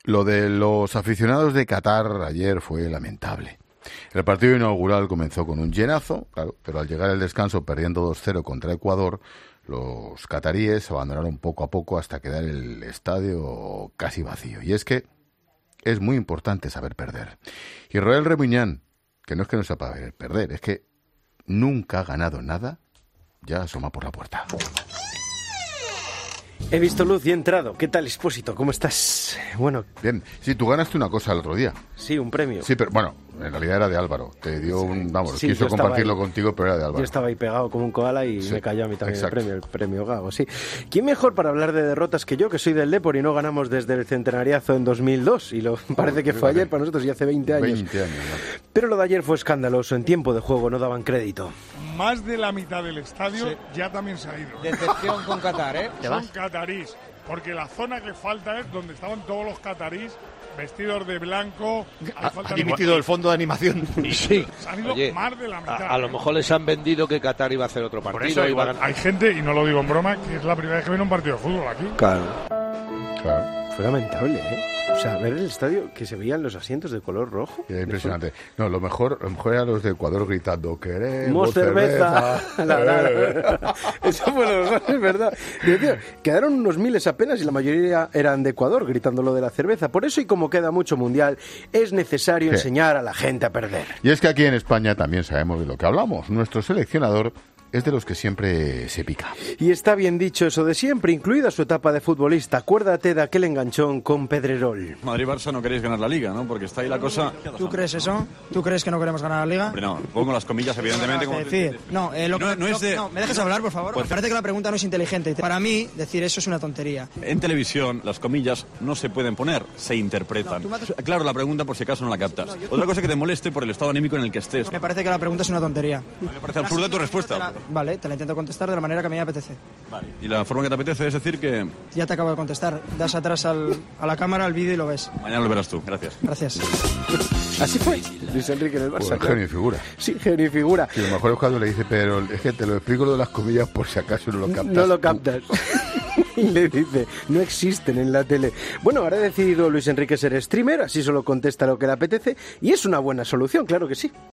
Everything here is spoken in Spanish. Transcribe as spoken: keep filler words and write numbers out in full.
Lo de los aficionados de Qatar ayer fue lamentable. El partido inaugural comenzó con un llenazo, claro, pero al llegar el descanso perdiendo dos cero contra Ecuador, los cataríes abandonaron poco a poco hasta quedar el estadio casi vacío. Y es que es muy importante saber perder. Y Roel Remuñán, que no es que no sepa perder, es que nunca ha ganado nada, ya asoma por la puerta. He visto luz y he entrado. ¿Qué tal, Expósito? ¿Cómo estás? Bueno. Bien. Sí, tú ganaste una cosa el otro día. Sí, un premio. Sí, pero bueno, en realidad era de Álvaro. Te dio un... Vamos, sí, quiso compartirlo contigo, pero era de Álvaro. Yo estaba ahí pegado como un koala y sí, me cayó a mí también exacto. el premio, el premio Gago, sí. ¿Quién mejor para hablar de derrotas que yo, que soy del Depor y no ganamos desde el centenariazo en dos mil dos? Y lo parece que fue ayer para nosotros y hace veinte años. veinte años, ¿no? Pero lo de ayer fue escandaloso. En tiempo de juego no daban crédito. Más de la mitad del estadio sí. ya también se ha ido. Decepción con Qatar, ¿eh? Son catarís. Porque la zona que falta es donde estaban todos los catarís vestidos de blanco. Ha, han dimitido el fondo de animación. Sí. Se han ido Oye, más de la mitad. A, a lo mejor les han vendido que Qatar iba a hacer otro partido. Por eso iba igual, a... Hay gente, y no lo digo en broma, que es la primera vez que viene un partido de fútbol aquí. Claro. Claro. Fue lamentable, ¿eh? O sea, ver el estadio que se veían los asientos de color rojo. Era impresionante. No, lo mejor, lo mejor eran los de Ecuador gritando queremos cerveza. cerveza. La, la, la. Eso fue lo mejor, es verdad. Digo, tío, quedaron unos miles apenas y la mayoría eran de Ecuador gritando lo de la cerveza. Por eso, y como queda mucho mundial, es necesario sí. enseñar a la gente a perder. Y es que aquí en España también sabemos de lo que hablamos. Nuestro seleccionador es de los que siempre se pica. Y está bien dicho eso de siempre, incluida su etapa de futbolista. Acuérdate de aquel enganchón con Pedrerol. Madrid-Barça no queréis ganar la Liga, ¿no? Porque está ahí la cosa... ¿Tú crees eso? ¿Tú crees que no queremos ganar la Liga? Hombre, no, pongo las comillas, evidentemente. Como decir, no, eh, lo no, que, no es de... no, ¿me dejas hablar, por favor? Pues parece que la pregunta no es inteligente. Para mí, decir eso es una tontería. En televisión, las comillas no se pueden poner, se interpretan. No, haces... Claro, la pregunta por si acaso no la captas. No, yo... Otra cosa que te moleste por el estado anímico en el que estés. Me parece que la pregunta es una tontería. Me parece absurda tu respuesta. Te la... Vale, te la intento contestar de la manera que a mí me apetece. Vale. Y la forma que te apetece es decir que... Ya te acabo de contestar. Das atrás al, a la cámara, al vídeo y lo ves. Mañana lo verás tú. Gracias. Gracias. Así fue Luis Enrique en el Barça. Pues, genio y figura. Sí, genio y figura. Y lo mejor es cuando le dice, pero es que te lo explico lo de las comillas por si acaso no lo captas. No lo captas. Y le dice, no existen en la tele. Bueno, ahora ha decidido Luis Enrique ser streamer, así solo contesta lo que le apetece. Y es una buena solución, claro que sí.